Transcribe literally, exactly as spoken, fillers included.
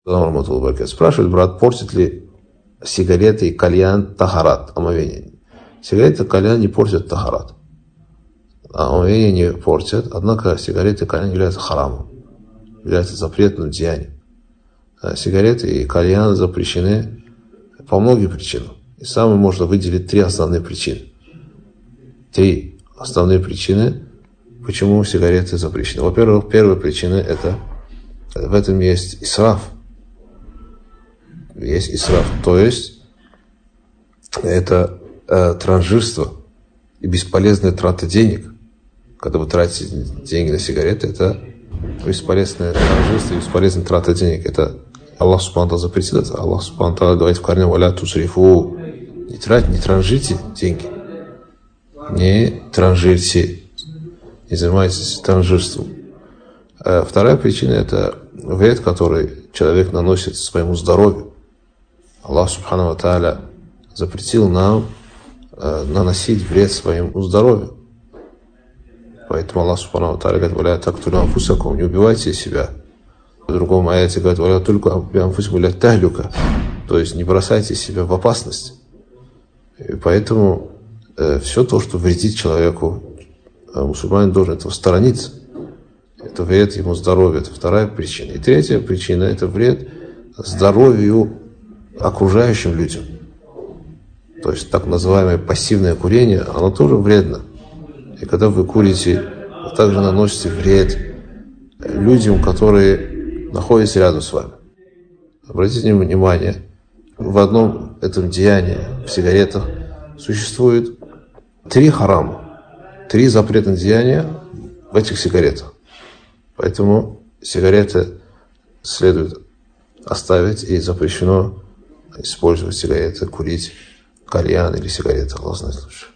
Спрашивает брат, портит ли сигареты и кальян тахарат, омовение? Сигареты и кальян не портят тахарат, а омовение не портят, однако сигареты и кальян являются харамом, являются запретным деянием. Сигареты и кальян запрещены по многим причинам. И самым можно выделить три основные причины. Три основные причины, почему сигареты запрещены. Во-первых, первая причина – это в этом есть исраф. Есть исраф, то есть это э, транжирство и бесполезная трата денег. Когда вы тратите деньги на сигареты, это бесполезное транжирство и бесполезная трата денег. Это Аллах Субхану ва Тааля запретил это. Аллах Субхану ва Тааля говорит в Коране: «Валя тусрифу». Не тратьте, не транжирьте деньги. Не транжирьте. Не занимайтесь транжирством. А вторая причина – это вред, который человек наносит своему здоровью. Аллах Субхану ва Тааля запретил нам э, наносить вред своему здоровью. Поэтому Аллах Субхану ва Тааля говорит: «Валя тактулю анфусакум», не убивайте себя. В другом аяте говорит: «Валя только анфусакум ля тахлюка», то есть не бросайте себя в опасность. И поэтому э, все то, что вредит человеку, э, мусульманин должен этого сторониться. Это вред ему здоровью, это вторая причина. И третья причина – это вред здоровью окружающим людям. То есть так называемое пассивное курение, оно тоже вредно. И когда вы курите, вы также наносите вред людям, которые находятся рядом с вами. Обратите внимание, в одном этом деянии, в сигаретах, существует три харама, три запретных деяния в этих сигаретах. Поэтому сигареты следует оставить, и запрещено использовать сигареты, курить кальян или сигареты. Аллах знает лучше.